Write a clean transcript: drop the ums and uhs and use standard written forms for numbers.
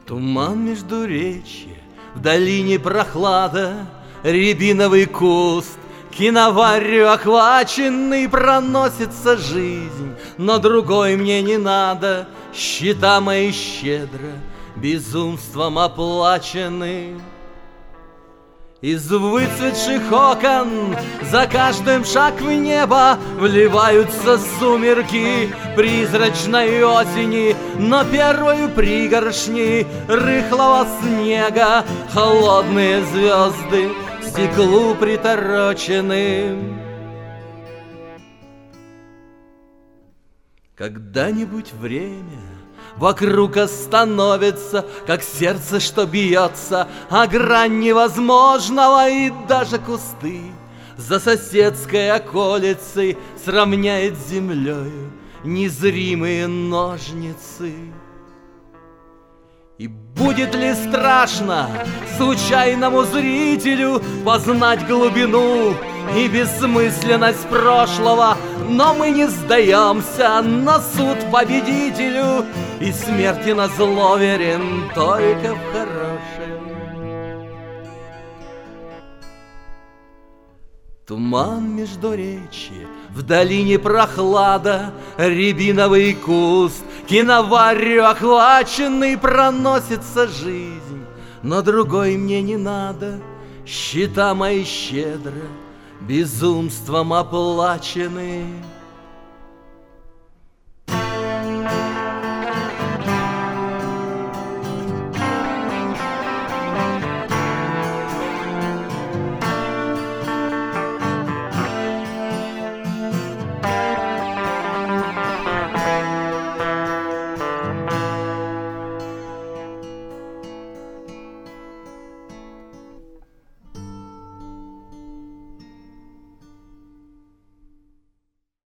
Туман междуречья, в долине прохлада, рябиновый куст, киноварью охваченный, проносится жизнь, но другой мне не надо. Счета мои щедро безумством оплачены. Из выцветших окон за каждым шаг в небо вливаются сумерки призрачной осени, но первою пригоршней рыхлого снега холодные звезды к стеклу приторочены. Когда-нибудь время вокруг остановится, как сердце, что бьется, а грань невозможного, и даже кусты за соседской околицей сравняет с землею незримые ножницы. И будет ли страшно случайному зрителю познать глубину и бессмысленность прошлого? Но мы не сдаемся на суд победителю, и смерти назло верен только в хорошем. Туман междуречья, в долине прохлада, рябиновый куст, киноварью охваченный, проносится жизнь, но другой мне не надо. Счета мои щедро безумством оплачены.